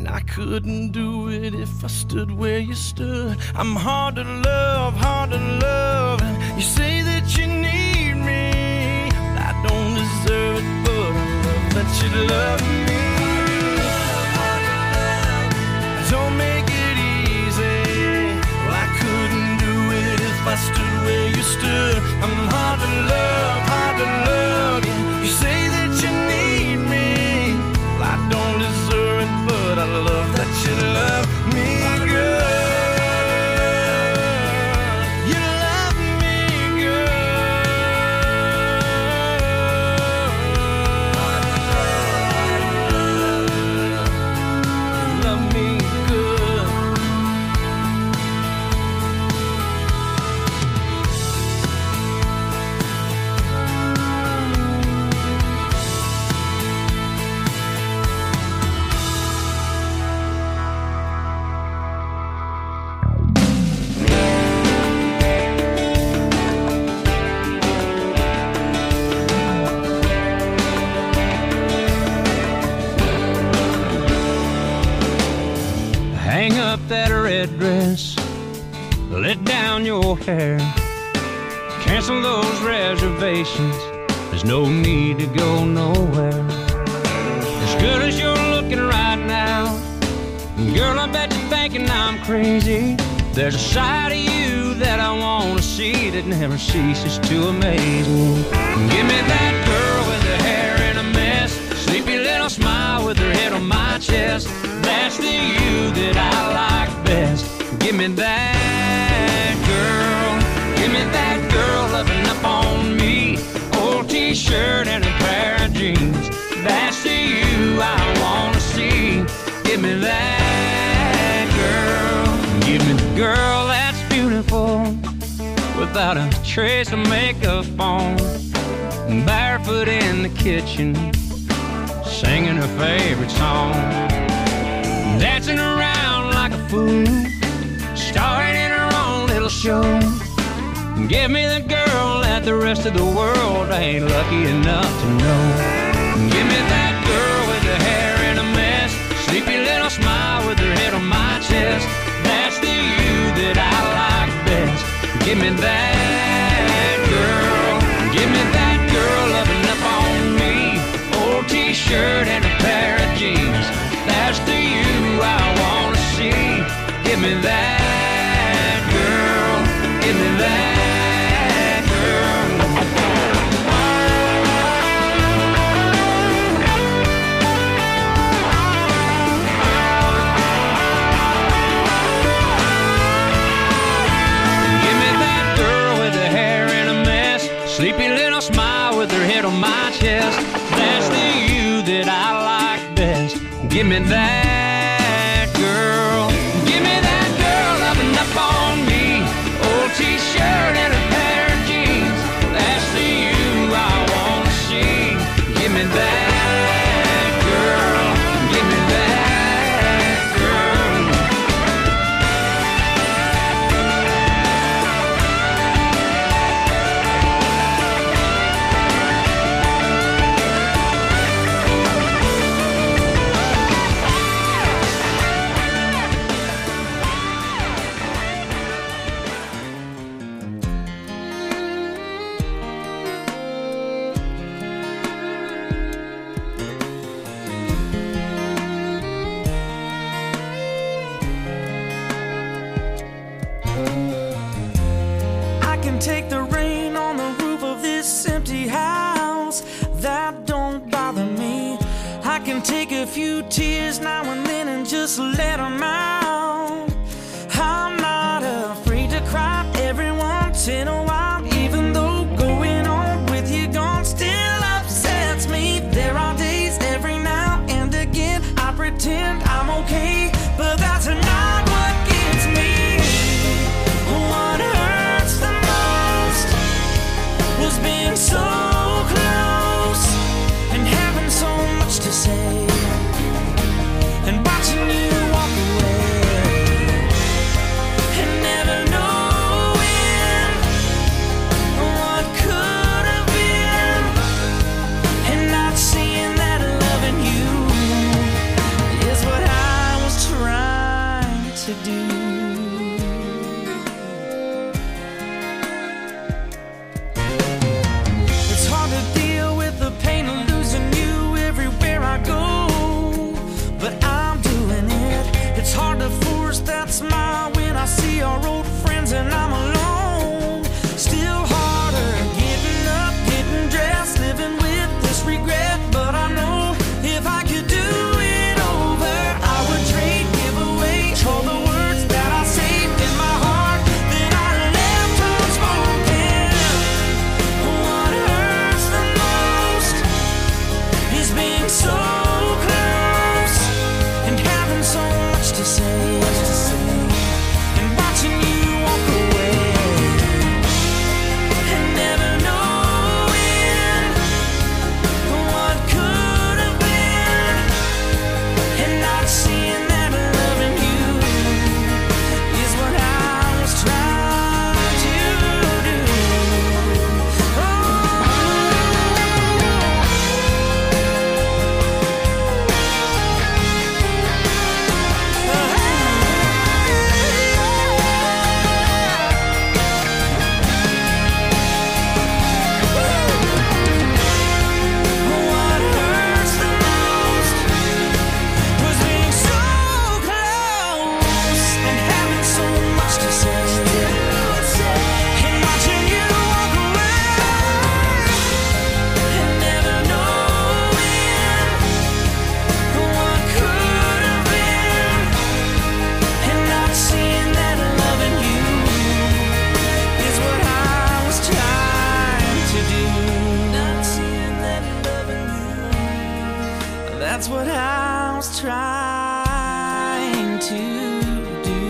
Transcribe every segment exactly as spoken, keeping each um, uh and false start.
I couldn't do it if I stood where you stood. I'm hard to love, hard to love. And you say that you need me. I don't deserve it, but I love that you love me. Don't make it easy. Well, I couldn't do it if I stood where you stood. I'm hard to love, hard to love. Yeah. You say that you need me. Well, I don't deserve it, but I love that you love me, girl. You love me, girl. You love me good. Hang up that red dress, let down your hair, cancel those reservations, there's no need to go nowhere. As good as you're looking right now, girl, I bet you're thinking I'm crazy. There's a side of you that I want to see that never ceases to amaze me. Give me that girl with her hair in a mess, sleepy little smile with her head on my chest. That's the you that I like best. Give me that girl. Give me that girl loving up on me. Old t-shirt and a pair of jeans. That's the you I want to see. Give me that girl. Give me the girl that's beautiful, without a trace of makeup on, barefoot in the kitchen, singing her favorite song, dancing around like a fool, starring in her own little show. Give me the girl that the rest of the world ain't lucky enough to know. Give me that girl with her hair in a mess, sleepy little smile with her head on my chest. That's the you that I like best. Give me that girl. Give me that girl loving up on me. Old t-shirt and a pair of jeans. That's the you I want to see. Give me that girl. Give me that girl. Give me that girl with her hair in a mess, sleepy little smile with her head on my chest. That's the you that I like best. Give me that girl. Give me that girl loving up on me. Old t-shirt and a pair of jeans. That's the you I want to see. Give me that girl. Give me that girl. I can take the rain on the roof of this empty house. That don't bother me. I can take a few tears now and then and just let them out. I'm not afraid to cry every once in a while, even though going on with you gone still upsets me. There are days every now and again I pretend I'm okay, but that's not what gets me. What hurts the most was being so close and having so much to say and watching you walk away. that's what I was trying to do.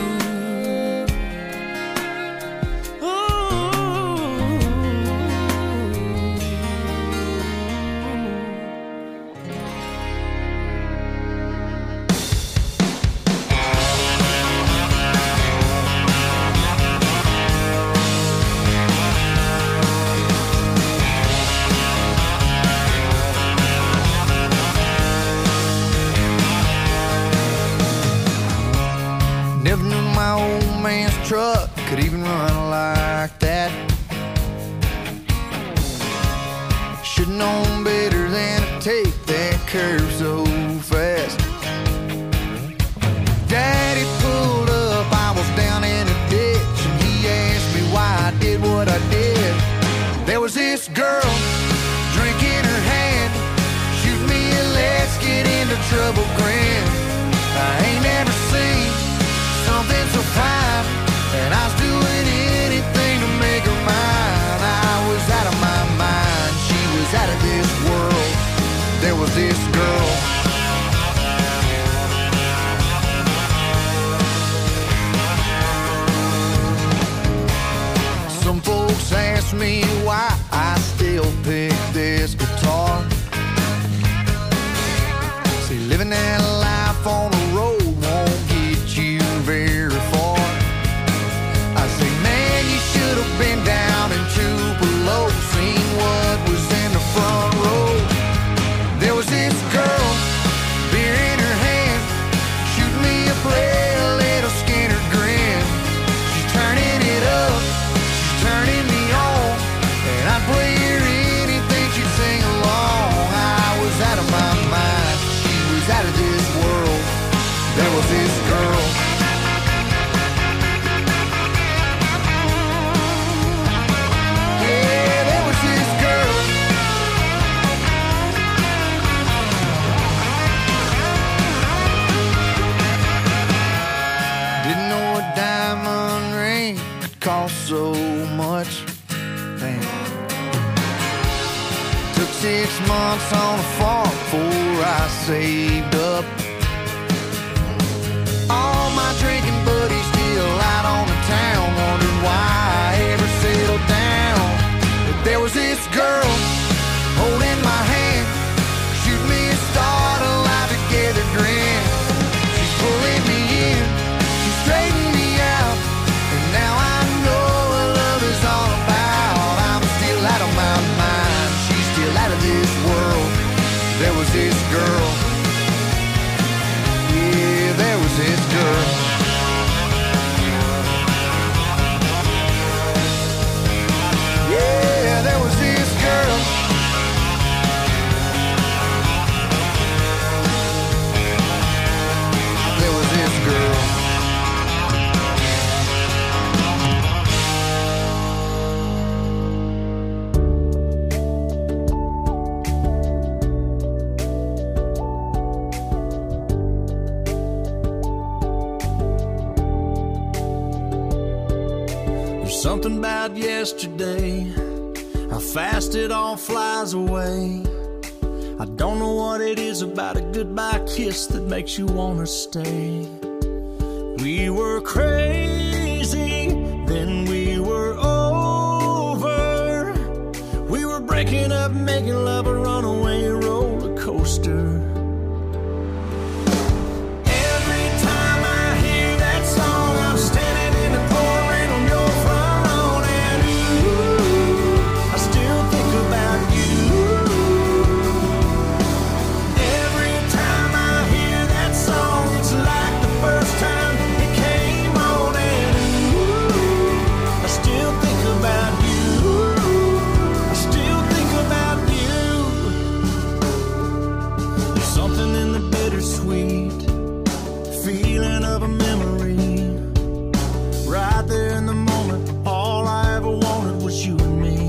Never knew my old man's truck could even run like that. Should've known better than to take that curve so fast. Daddy pulled up, I was down in a ditch, and he asked me why I did what I did. There was this girl, drink in her hand, shoot me a let's get into trouble grin. I ain't never seen something so fine, and I was doing anything to make her mine. I was out of my mind, she was out of this world. There was this girl. Some folks ask me why I still pick this guitar. See, living that life on the road won't get you very far. I say, man, you should have been down in Tupelo, seen what was in the front row. There was this girl, beer in her hand, shoot me a play, a little Skinner grin. She's turning it up, she's turning me on, and I'd play her anything, she'd sing along. I was out of my mind, she was out of this world. There was this girl. Yeah, there was this girl. Didn't know a diamond ring could cost so much. Damn. Took six months on a farm before I saved up. All my drinking buddies still out on the town, wondering why I ever settled down. But there was this girl holding my hand, shoot me a start, a life together grin. She's pulling me in, she's straightening me out, and now I know what love is all about. I'm still out of my mind, she's still out of this world. There was this girl. Yeah, there was this girl. Yeah, there was this girl. There was this girl. Something about yesterday, how fast it all flies away. I don't know what it is about a goodbye kiss that makes you wanna stay. We were crazy, then we were over. We were breaking up, making love a runaway roller coaster. Every time I hear that song, I'm standing in the pouring on your front lawn, and ooh, I still think about you. Every time I hear that song, it's like the first time it came on, and ooh, I still think about you. I still think about you. There's something in the bittersweet feeling of a memory. Right there in the moment, all I ever wanted was you and me.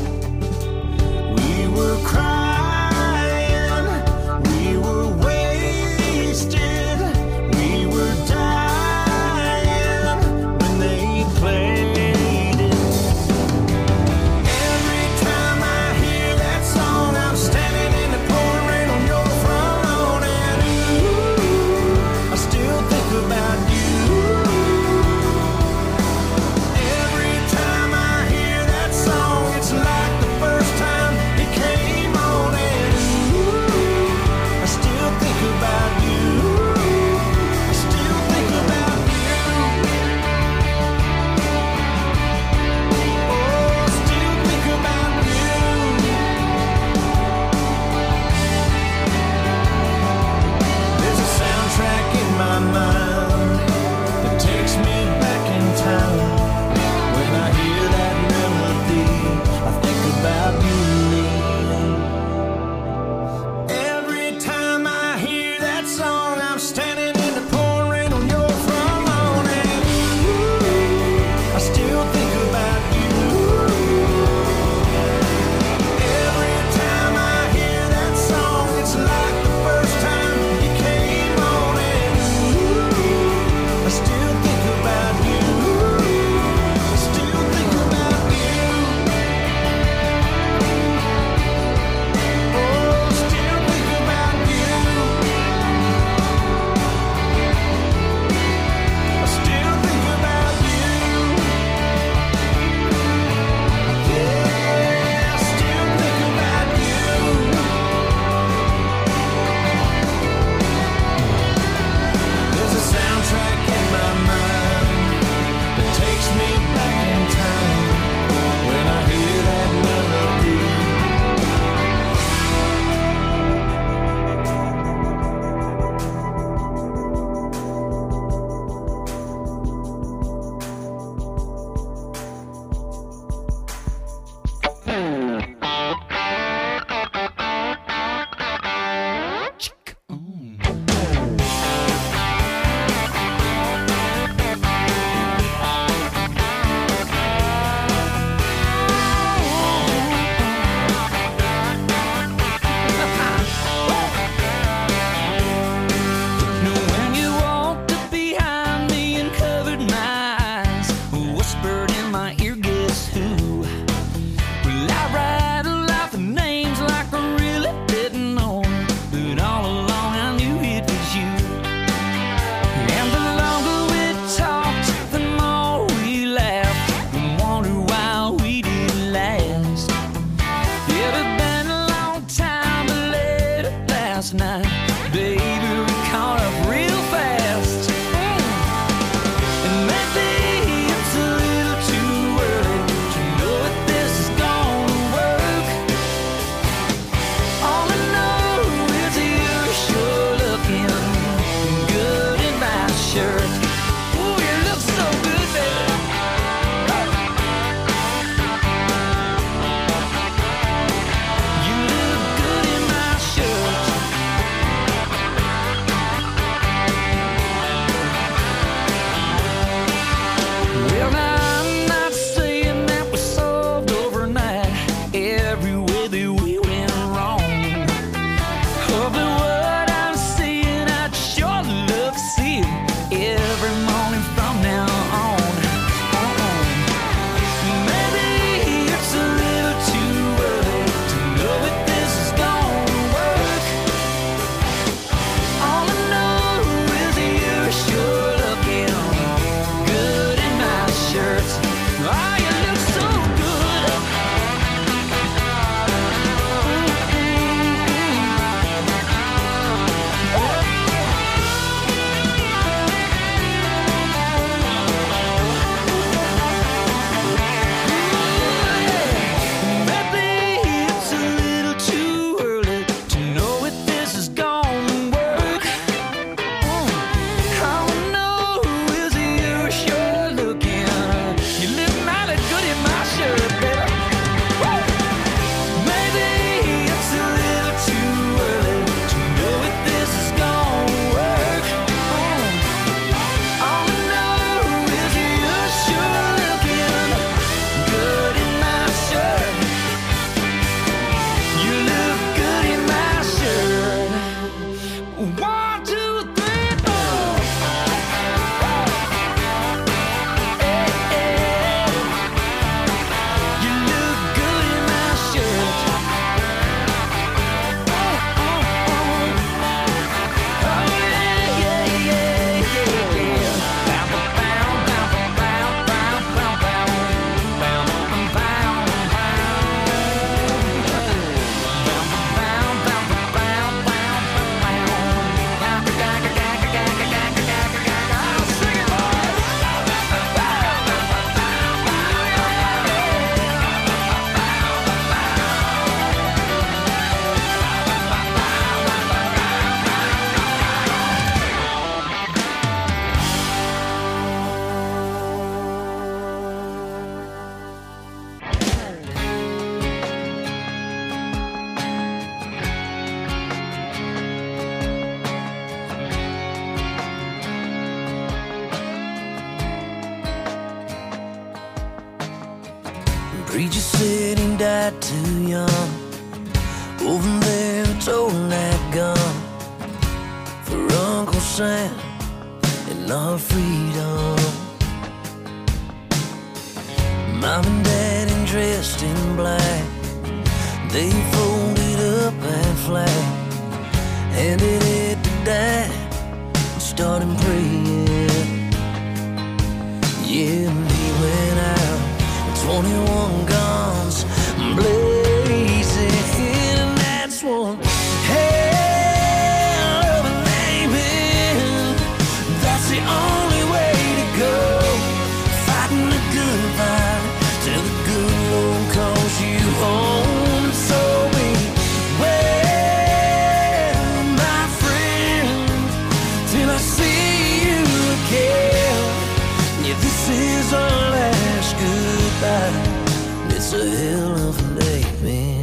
We were crying, we were wasted, we were dying when they played it. Every time I hear that song, I'm standing in the pouring rain on your front lawn, last night. Baby, we caught up real fast. And maybe it's a little too early to know if this is gonna work. All I know is you're sure looking good in my shirt. Ooh, you look so good, baby. You look good in my shirt. Well, now I'm not saying that we solved overnight every way that we went wrong. Oh, but what I'm saying, I'd sure love to see it every morning from now on. Uh-uh. Maybe it's a little too early to know if this is gonna work. All I know is you're sure looking good in my shirt. Oh, you look so good. Maybe it's a little too early to know if this is gonna work. All I know is you're sure looking. You look mighty good in my shirt, baby. Maybe it's a little too early to know if this is gonna work. All I know is you're sure looking good in my shirt. You look good in my shirt. One, two, three, four. Hey, hey. You look good in my shirt. Oh, oh, oh. Oh, yeah, yeah, yeah, yeah, yeah. Bow, bow, bow, bow, bow, bow, bow, bow, bow, bow, Preacher said he died too young. Over there, holding that gun for Uncle Sam and our freedom. Mom and Dad in dressed in black, they folded up that flag, handed it to Dad, and started praying. Yeah, and he went out, twenty-one guns blazing, and that's one hell of an amen. That's the only way to go, fighting the good fight till the good Lord calls you home. So beware, my friend, till I see you again. Yeah, this is our last goodbye. It's a hell of an amen.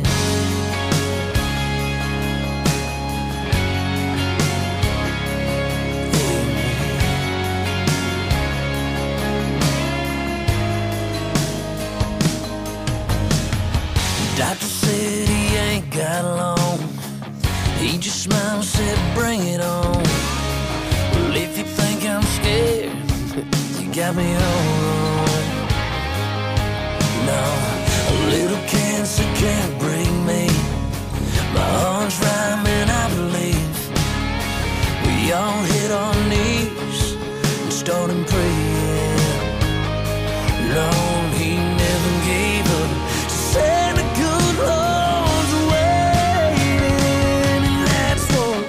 Doctor said he ain't got long. He just smiled and said, bring it on. Well, if you think I'm scared, you got me all wrong. No, a little cancer can't break me. My heart's rhyming, I believe. We all hit our knees and started praying. Lord, he never gave up. Said the good Lord's waiting, and that's what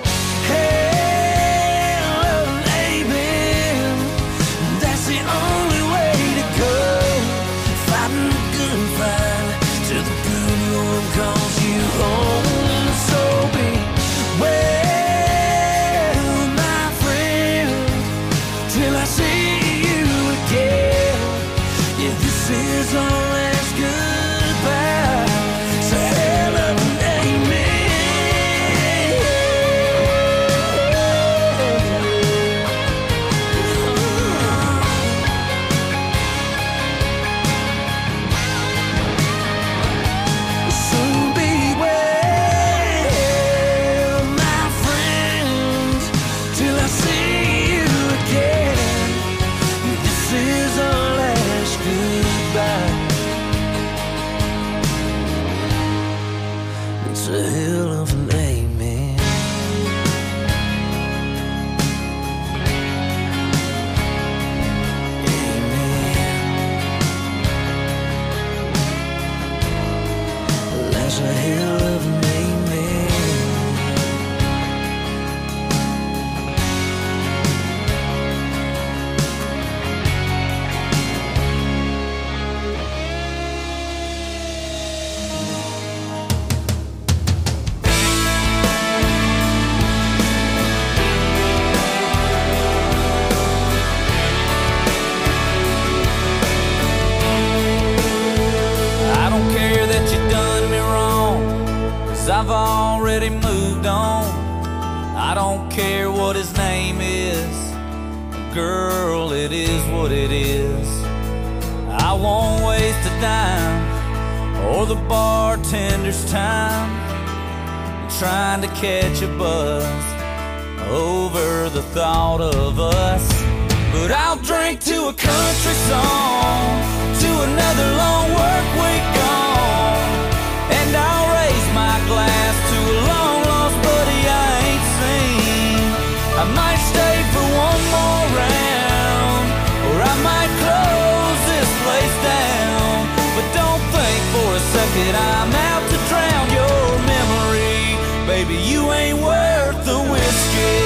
already moved on. I don't care what his name is. Girl, it is what it is. I won't waste a dime or the bartender's time trying to catch a buzz over the thought of us. But I'll drink to a country song, to another long work week gone, and I'll raise my glass to a long lost buddy I ain't seen. I might stay for one more round, or I might close this place down. But don't think for a second I'm out to drown your memory. Baby, you ain't worth the whiskey.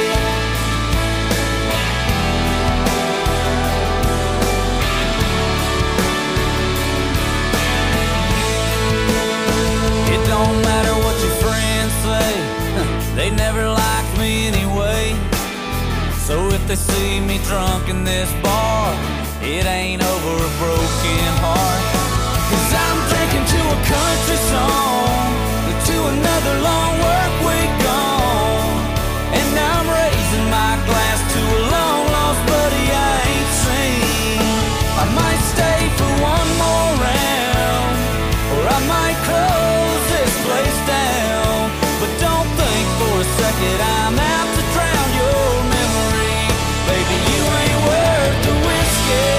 It don't matter what your friends say, they never liked me anyway. So if they see me drunk in this bar, it ain't over a broken heart. Cause I'm drinking to a country song, to another long work week gone, and I'm raising my glass to a long lost buddy I ain't seen. I might stay for one more round, or I might close this place down. But don't think for a second I'm out to drown your memory. Baby, you ain't worth the whiskey.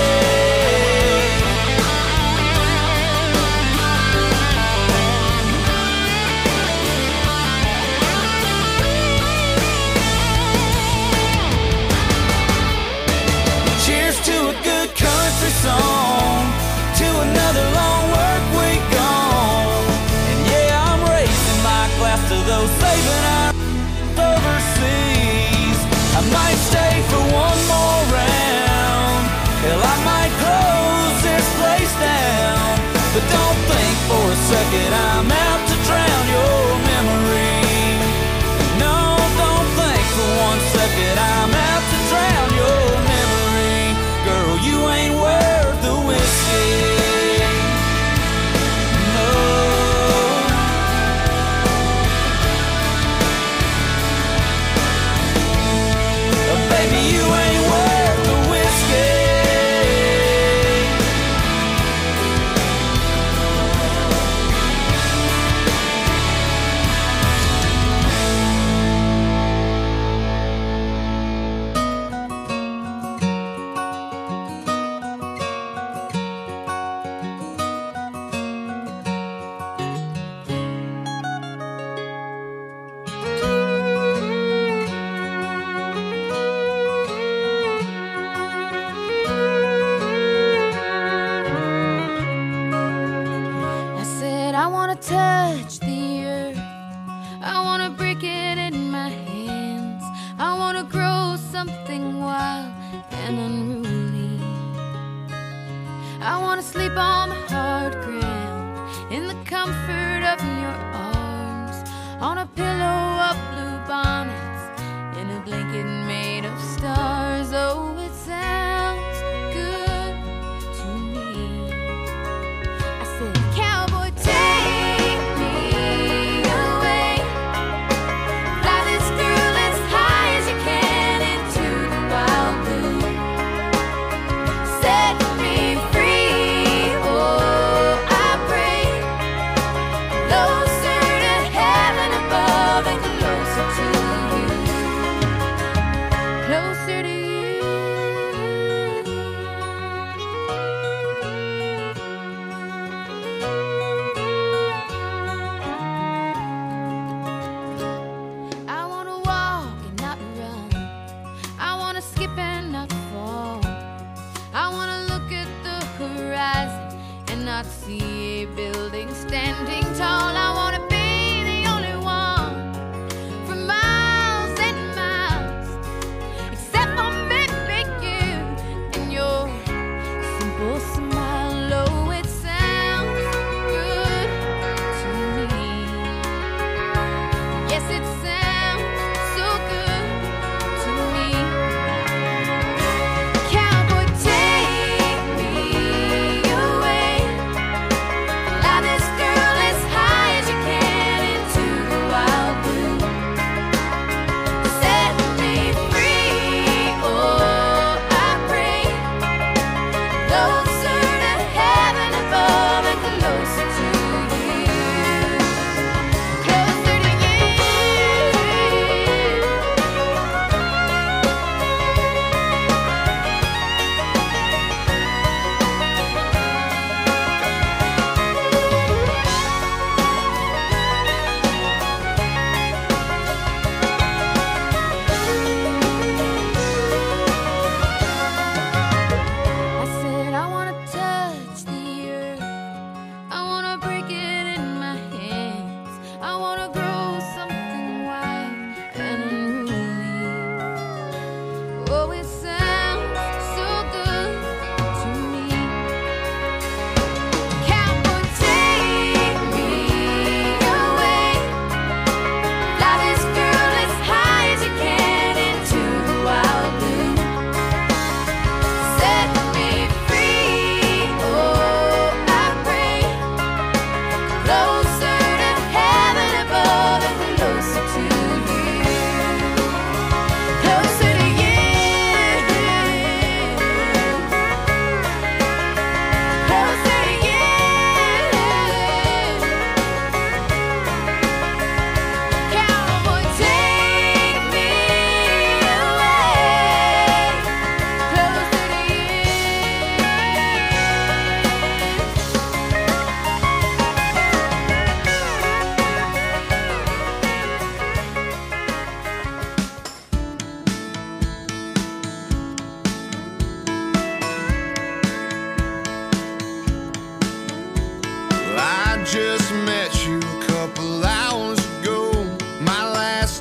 Song, to another long work week gone, and yeah, I'm raising my glass to those saving our overseas. I might stay for one more round, hell, I might close this place down. But don't think for a second I'm out to drown your memory. No, don't think for one second I'm out to drown your memory. Girl, you ain't worth the whiskey. No. Baby, you ain't worth the whiskey. Touch the earth, I wanna break it in my hands. I wanna grow something wild and unruly. I wanna sleep on the hard ground in the comfort of your arms, on a pillow of blue bonnets, in a blanket made of stars. Oh, it sounds good to me. I said, cowboy, take above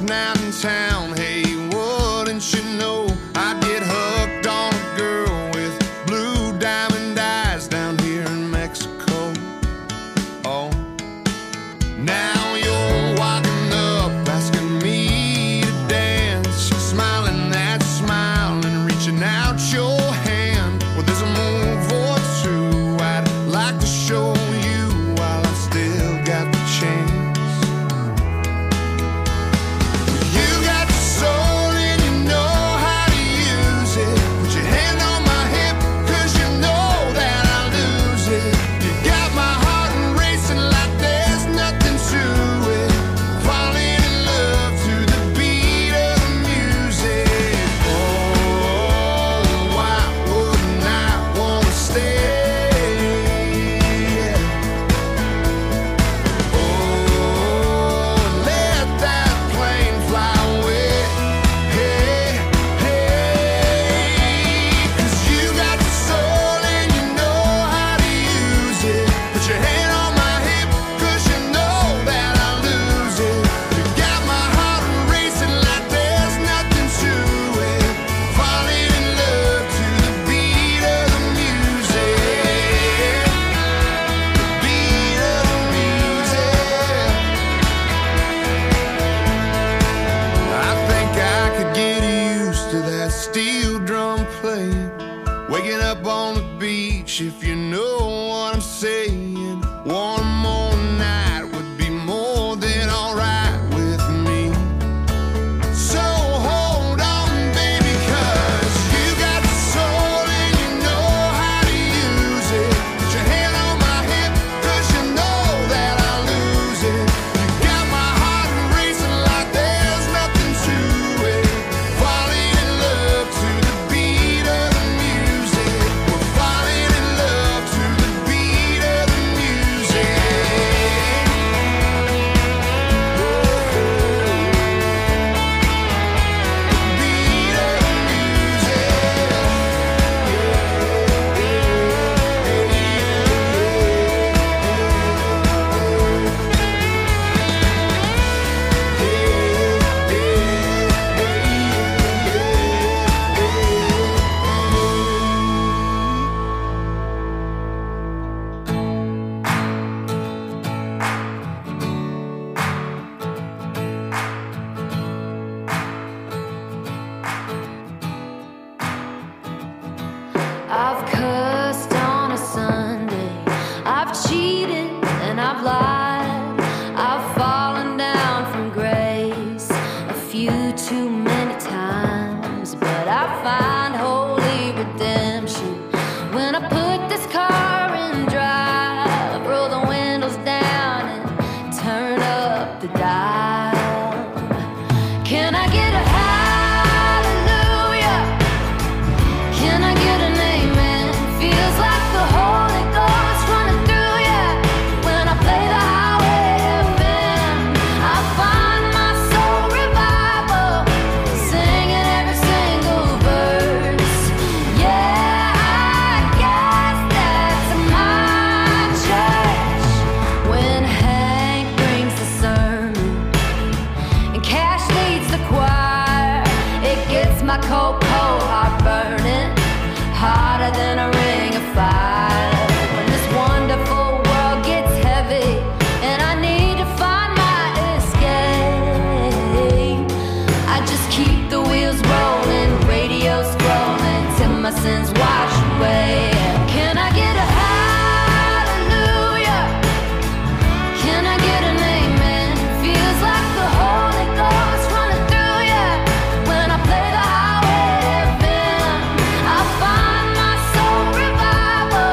last night in town. Hey, wouldn't you know I'd get hooked on a girl with blue diamond eyes down here in Mexico. Oh, now you're walking up, asking me to dance, smiling that smile and reaching out your hand. Well, there's a move or two I'd like to show you while I still got the chance. If you know what I'm saying, one more night would be more than alright with me. So hold on, baby, cause you got the soul and you know how to use it. Put your hand on my hip, cause you know that I'll lose it. You got my heart racing like there's nothing to it. Falling in love to the beat of the music. We're falling in love to the beat of the music. Beat of the I've cussed on a Sunday, I've cheated and I've lied, I've fallen down from grace a few too many times, but I find holy redemption when I put this car in drive, roll the windows down and turn up the dial. Can I get a hallelujah? Can I get an amen? Feels like the Holy Ghost running through ya when I play the highway F M. I find my soul revival, singing every single verse. Yeah, I guess that's my church. When Hank brings the sermon and Cash leads the choir, it gets my cold, cold heart burning hotter than a ring of fire. When this wonderful world gets heavy and I need to find my escape, I just keep the wheels rolling, radio scrolling till my sins wash away. Can I get a hallelujah? Can I get an amen? Feels like the Holy Ghost running through ya when I play the highway F M. I find my soul revival,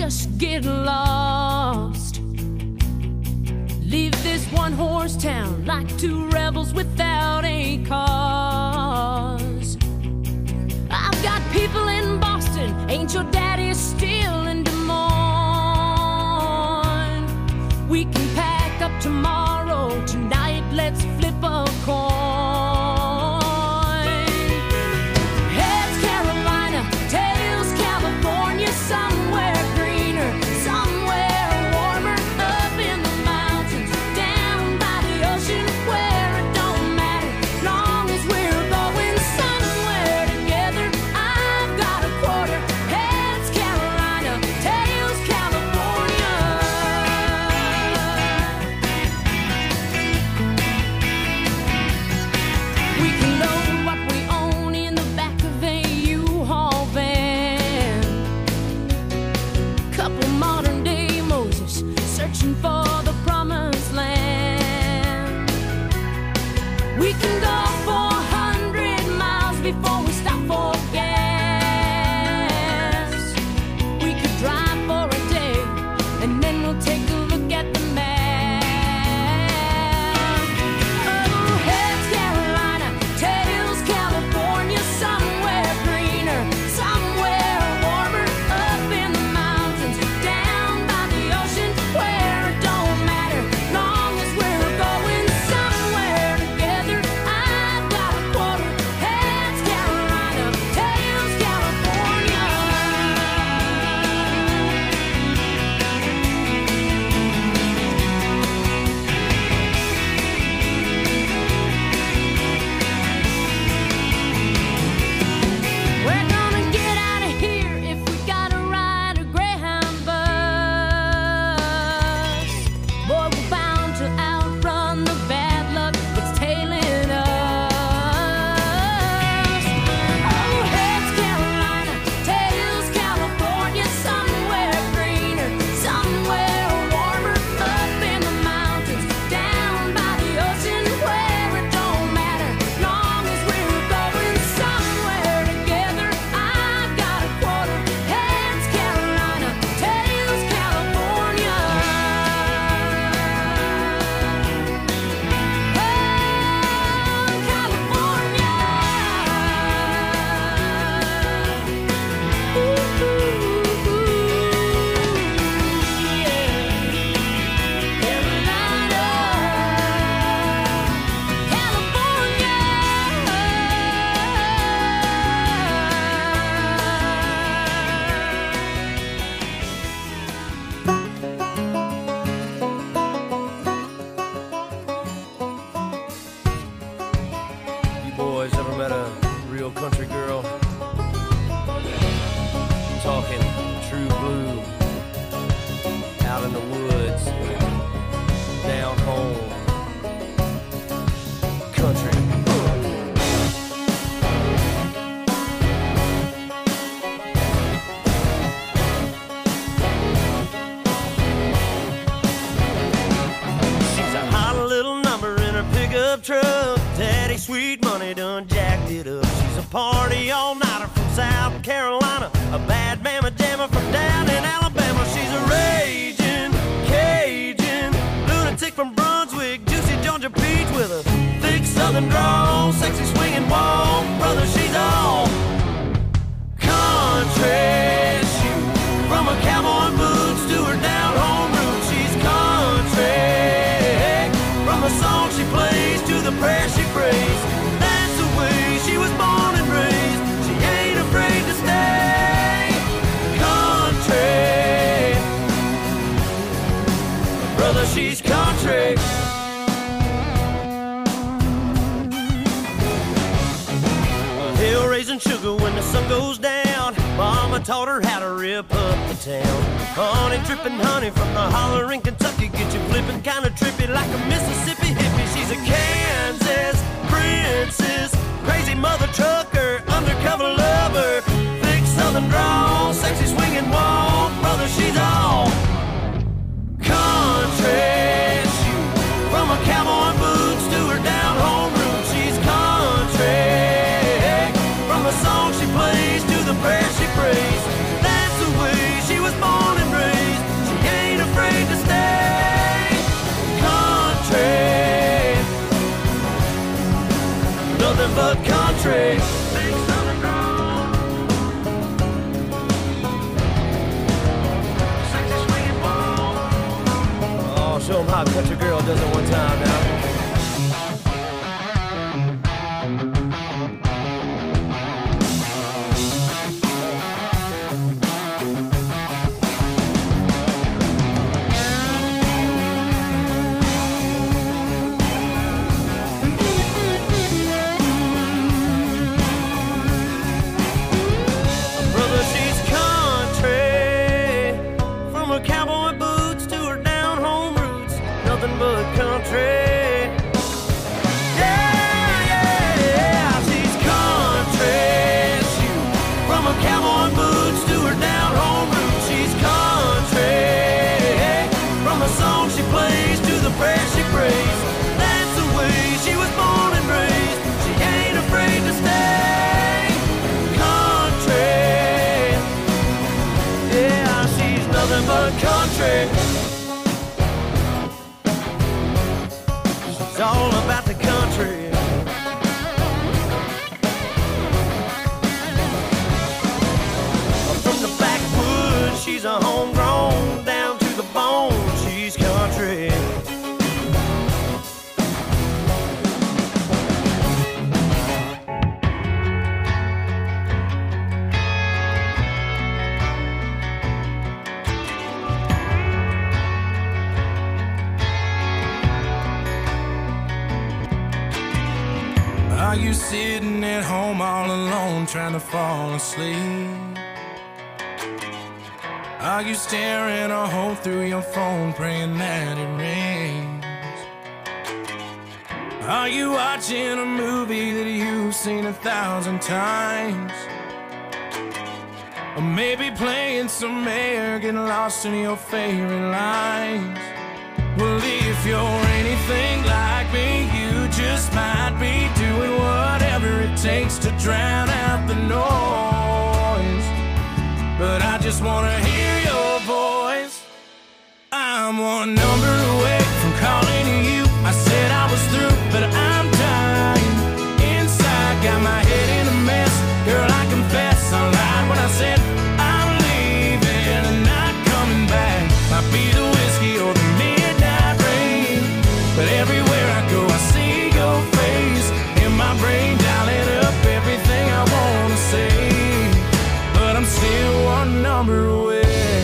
just get lost. Leave this one-horse town like two rebels without a cause. I've got people in Boston, ain't your daddy still in Des Moines? We can pack up tomorrow, tonight let's flip a coin. Heads Carolina, tails California, somewhere greener, somewhere warmer, up in the mountains, down by the ocean, where it don't matter, long as we're going somewhere together. I've got a quarter. Heads Carolina, tails California. We can load what we own in the back of a U-Haul van. Couple modern day Moses searching for the promised land. We can go four hundred miles before we stop for gas. We could drive for a day and then we'll take a look at the map. Oh, heads Carolina, tails California, somewhere greener, somewhere warmer, up in the mountains, down by the ocean, where it don't matter, long as we're going somewhere together. I've got a quarter. Heads Carolina, tails California. We're gonna get out of here if we gotta ride a Greyhound bus. Boy, we're bound to outrun the bad luck that's tailing us. Oh, heads Carolina, tails California, somewhere greener, somewhere warmer, up in the mountains, down by the ocean, where it don't matter, long as we're going somewhere together. I've got a quarter. Heads Carolina, tails California. Oh, California. Ooh, ooh, ooh, yeah. Carolina, You boys ever met a real country girl? Talking true blue, out in the woods, down home, country. She's a hot little number in her pickup truck. Daddy sweet money done jacked it up. She's a party all-nighter from South Carolina, a bad mama jammer from down in Alabama. She's a raging Cajun lunatic from Brunswick, juicy Georgia peach with a thick southern drawl, sexy swinging walk. Brother, she's all country. Shoot, from her cowboy boots to her down home roots, she's country. From the song she plays to the prayer she prays, that's the way she was born and raised. She ain't afraid to stay country. Brother, she's country. Hill raising sugar when the sun goes down. Mama taught her how to rip up the town. Honey dripping honey from the holler in Kentucky, get you flipping kinda trippy like a Mississippi hippie. She's a Kansas princess, crazy mother trucker, undercover lover, thick southern drawl, sexy swinging walk. Brother, she's all country. Shoot, from her cowboy boots to her down home roots, she's country. From the song she plays to the prayer she prays, that's the way she was born and raised. country. Oh, show them how a country girl does it one time now. Country. She's all about the country. From the backwoods, she's a homegrown, down to the bone, she's country. Are you sitting at home all alone trying to fall asleep? Are you staring a hole through your phone praying that it rains? Are you watching a movie that you've seen a thousand times? Or maybe playing some air, getting lost in your favorite lines? Well, if you're anything like me, you just might be doing whatever it takes to drown out the noise. But I just wanna hear your voice. I'm one number away from calling you. I said I was through, but I'm dying inside. Got my head in a mess. Girl, I confess I lied when I said I'm leaving and not coming back. Might be the whiskey or the midnight rain, but everywhere I go I see your face in my brain, dialing up everything I wanna say. But I'm still one number away.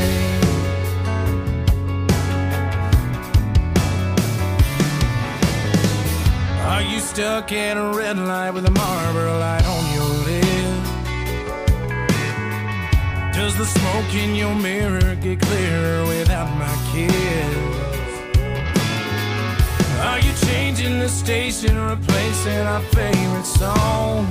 Are you stuck at a red light with a Marlboro light on your lip? Does the smoke in your mirror get clearer without my kiss? Are you changing the station, replacing our favorite song?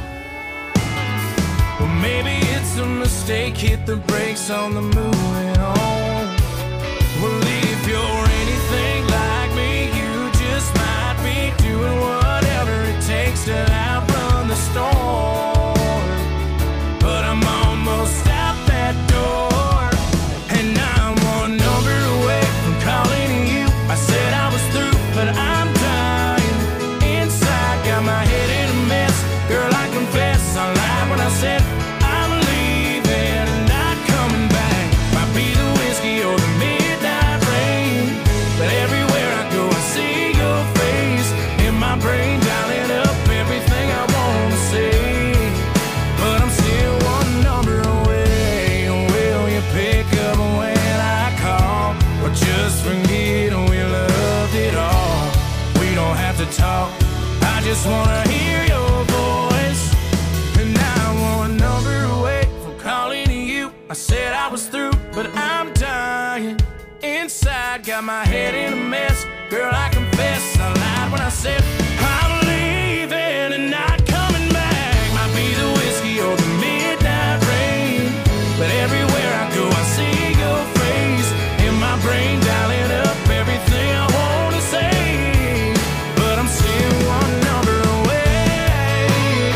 Well, maybe it's a mistake, hit the brakes on the moving on. Well, if you're anything like me, you just might be doing whatever it takes to outrun the storm. But I'm almost out that door, and I'm one number away from calling you. I said I was through, but I'm dying inside. Got my head in a mess. Girl, I confess I lied when I said I'm leaving and not coming back. Might be the whiskey or the midnight rain, but everywhere I go I see your face in my brain, dialing up everything I wanna say. But I'm still one number away. Will you pick up when I call, or just forget we loved it all? We don't have to talk, I just wanna hear your voice. And now I'm one number away from calling you. I said I was through, but I'm dying inside. Got my head in a mess. Girl, I confess I lied when I said I'm leaving and not coming back. Might be the whiskey or the midnight rain, but everywhere I go I see your face in my brain, dialing up everything I wanna say. But I'm still one number away,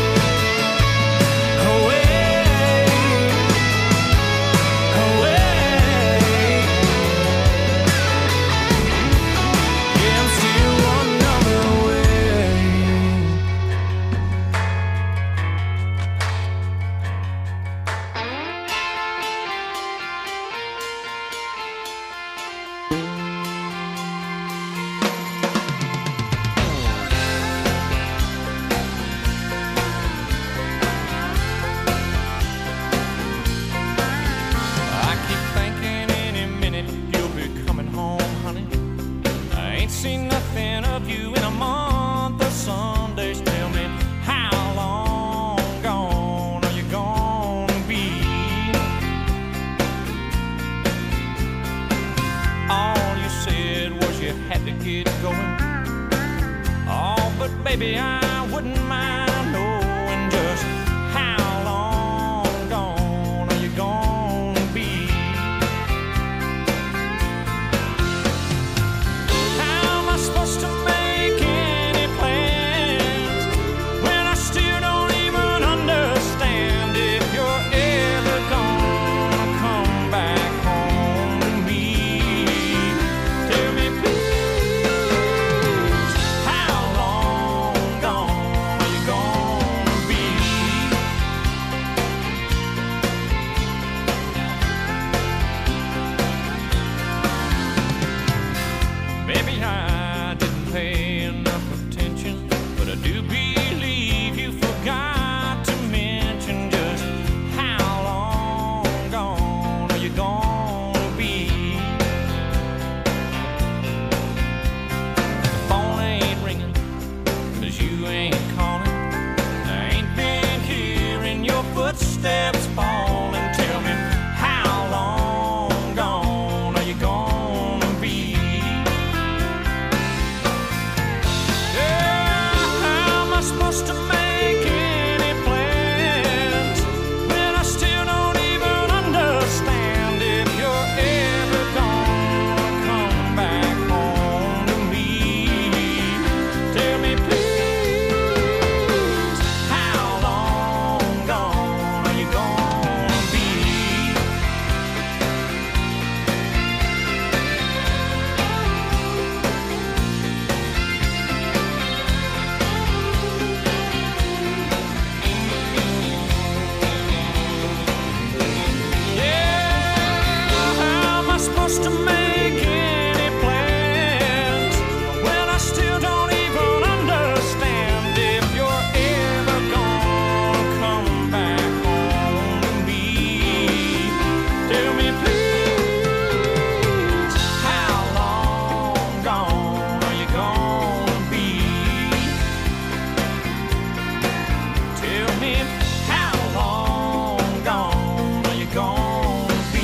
away, away. Yeah, I'm still one number away. baby, I wouldn't mind knowing just how long gone are you gonna be? How am I supposed to make any plans when I still don't even understand if you're ever gonna come back home to me? Tell me please, how long gone are you gonna be? Maybe I didn't pay enough attention, but I do believe you forgot to mention just how long gone are you gonna be? The phone ain't ringing, 'cause you ain't calling. I ain't been hearing your footsteps falling. Tell me, how long gone are you gonna be? Yeah, how am I supposed to make any plans when I still don't even understand if you're ever gonna come back home to me? Tell me please, how long gone are you gonna be? Yeah, how am I supposed to make any plans when I still don't even understand if you're ever gonna come back home to me? Tell me please, how long gone are you gonna be? Tell me, how long gone are you gonna be?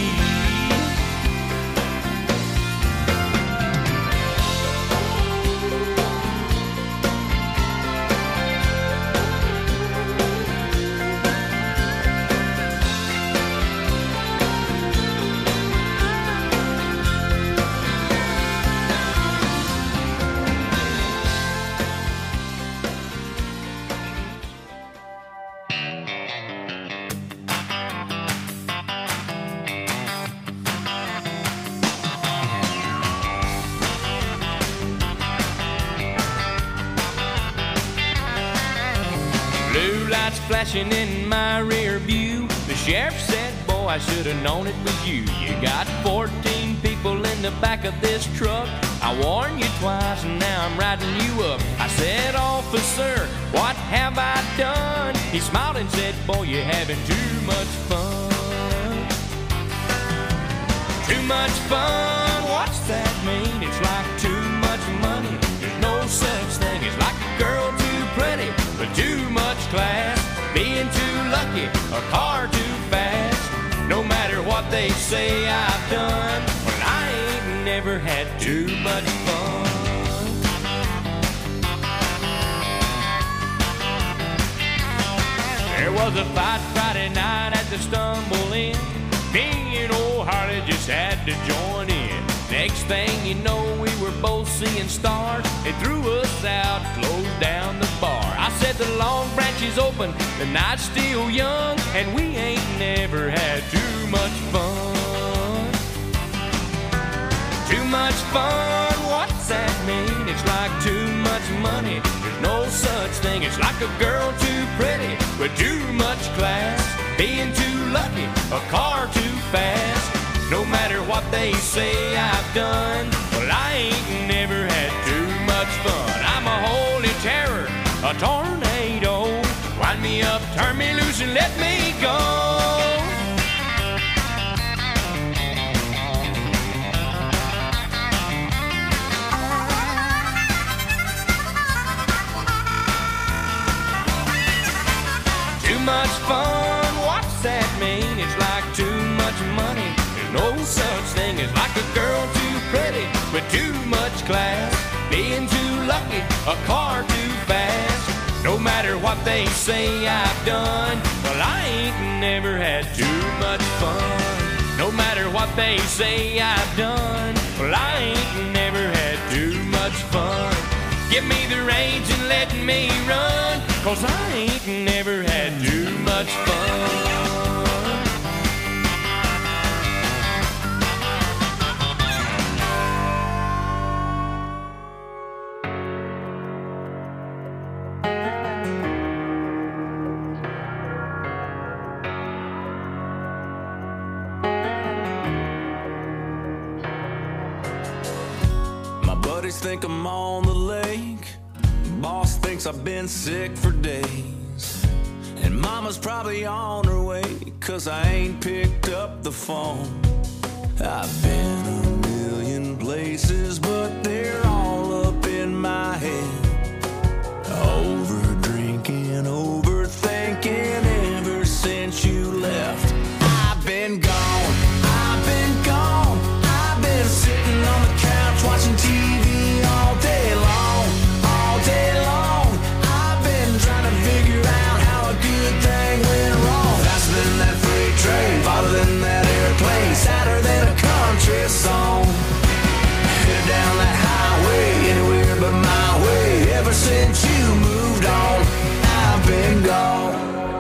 Blue lights flashing in my rear view. The sheriff said, boy, I should have known it was you. You got fourteen people in the back of this truck. I warned you twice and now I'm riding you up. I said, officer, what have I done? He smiled and said, boy, you're having too much fun. Too much fun, what's that mean? It's like too much money. There's no such thing. It's like a girl too pretty, but too much class. Being too lucky, a car too fast. No matter what they say I've done, well, I ain't never had too much fun. There was a fight Friday night at the Stumble Inn. Me and old Harley just had to join in. Next thing you know, we were both seeing stars. They threw us out, closed down the bar. I said the Long Branch is open, the night's still young, and we ain't never had too much fun. Too much fun, what's that mean? It's like too much money. There's no such thing. It's like a girl too pretty with too much class. Being too lucky, a car too fast. No matter what they say I've done, well, I ain't never had too much fun. I'm a holy terror, a tornado. Wind me up, turn me loose, and let me go. Too much fun, what's that mean? It's like too much money. There's no such thing as like a girl too pretty with too much class. Being too lucky, a car too fast. No matter what they say I've done, well, I ain't never had too much fun. No matter what they say I've done, well, I ain't never had too much fun. Give me the reins and let me run, 'cause I ain't never had too much fun. Think I'm on the lake. Boss thinks I've been sick for days. And mama's probably on her way, 'cause I ain't picked up the phone. I've been a million places, but they're all up in my head. Over drinking, overthinking ever since you left. I've been gone, I've been gone. I've been sitting on the couch watching T V all day long, all day long. I've been trying to figure out how a good thing went wrong. Faster than that freight train, farther than that airplane, sadder than a country song. Headed down that highway, anywhere but my way. Ever since you moved on, I've been gone.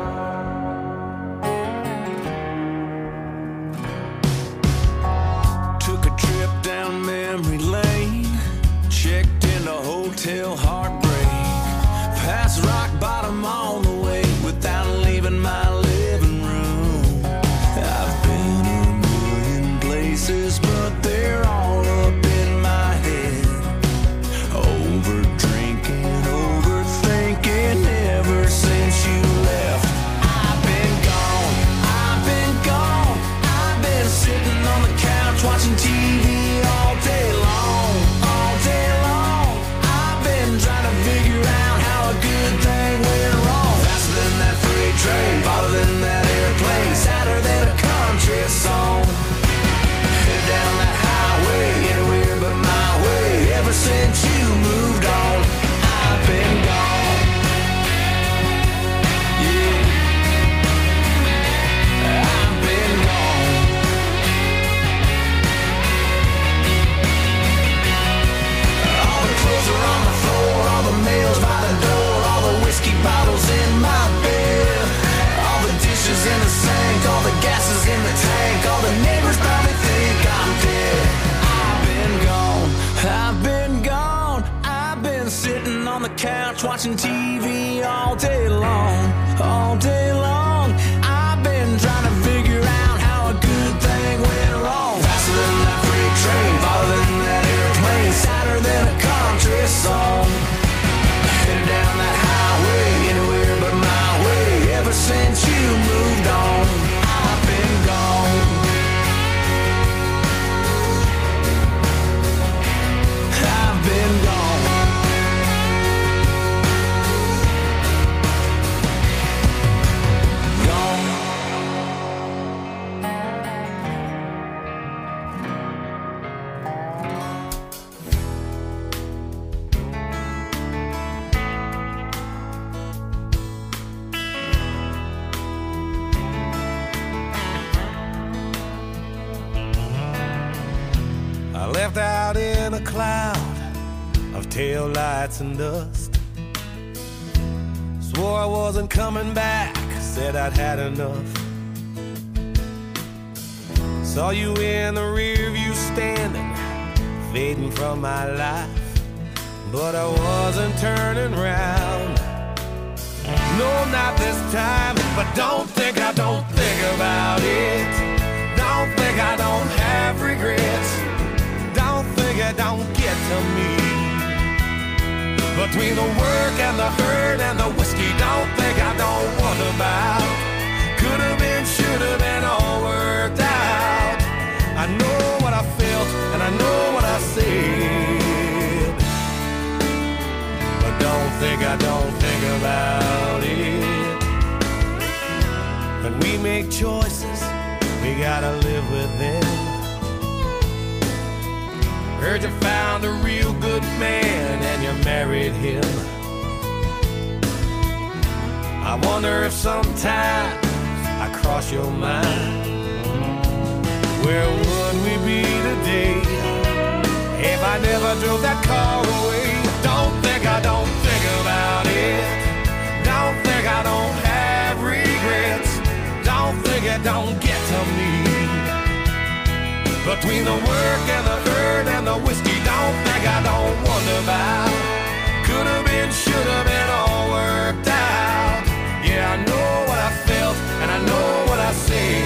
Took a trip down memory lane, checked into Hotel Heartbreak, past rock bottom on the way without leaving my living room. I've been a million places, but they're all up in my head. Over drinking, overthinking ever since you left. I've been gone, I've been gone. I've been sitting on the couch watching T V all day long, all day long. I've been trying to figure out how a good thing went wrong. Faster than that freight train, farther than that airplane, sadder than a country song. Headed down that highway, anywhere but my way. Ever since you moved on, I've been gone. Yeah, I've been gone. All the clothes are on the floor, all the mail's by the door, all the whiskey bottles in my bed, all the dishes in the sink, all the gas is in the tank, all the neighbors probably think I'm dead. I've been gone, I've been gone. I've been sitting on the couch watching T V all day long, all day long. I've been trying to figure out how a good thing went wrong. Faster than that freight train, farther than that airplane, sadder than a country song. Headed down that highway, anywhere but my way. Ever since you moved on, I've been gone. I've been gone. Gone. I left out in a cloud of tail lights and dust. Swore I wasn't coming back, said I'd had enough. Saw you in the rear view standing, fading from my life, but I wasn't turning round. No, not this time, but don't think I don't think about it. Don't think I don't have regrets. Don't think it don't get to me. Between the work and the hurt and the whiskey, don't think I don't wonder about. Could have been, should have been, all worked out. I know what I felt and I know what I said, but don't think I don't think about it. When we make choices, we gotta live with them. Heard you found a real good man and you married him. I wonder if sometimes I cross your mind. Where would we be today if I never drove that car away? Don't think I don't think about it. Don't think I don't have regrets. Don't think it don't get to me. Between the work and the hurt and the whiskey, don't think I don't wonder about. Could have been, should have been, all worked out. Yeah, I know what I felt and I know what I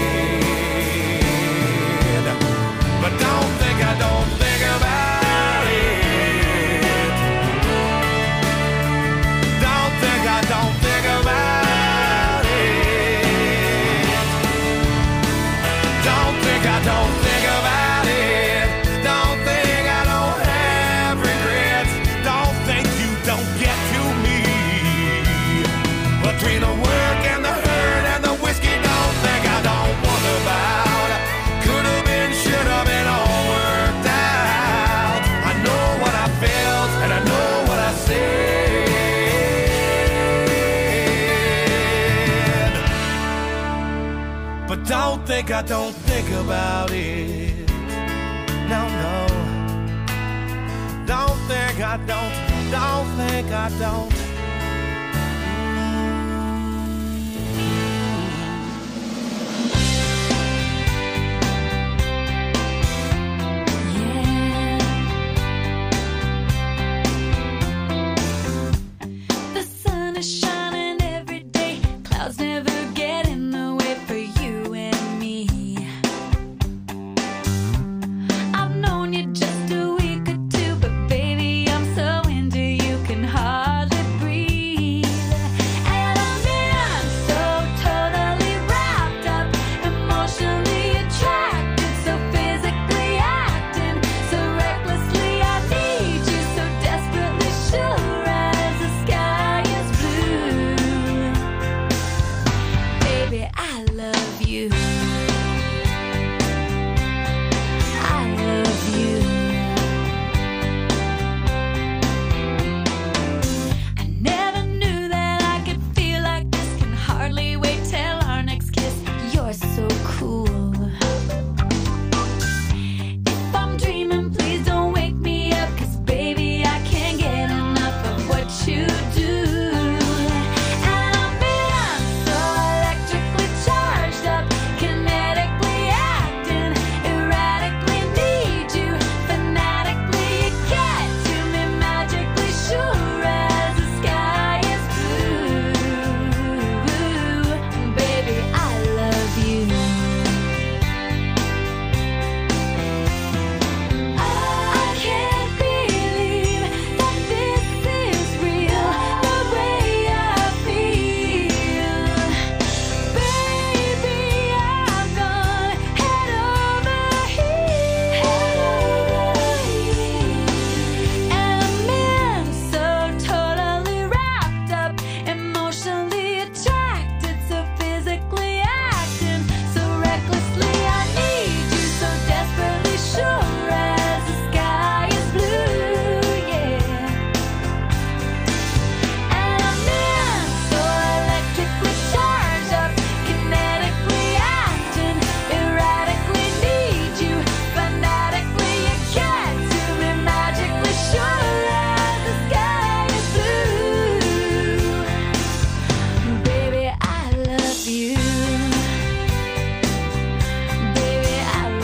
said. But don't think I don't think about it. Don't think I don't think about it. Don't think I don't think about it. Don't think I don't have regrets. Don't think you don't get to me. Between the work and the hurt and the whiskey, don't think I don't wonder about. Could have been, should have been, all worked out. I know what I felt and I know what I said. But don't think I don't think about it. No, no. Don't think I don't, don't think I don't.